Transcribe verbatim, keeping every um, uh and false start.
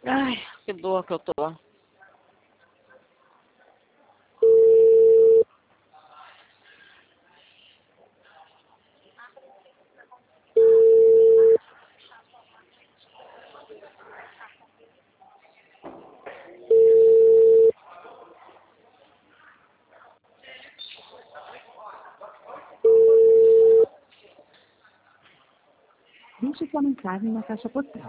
Ai, que dor que eu tô. Deixe sua mensagem na caixa postal.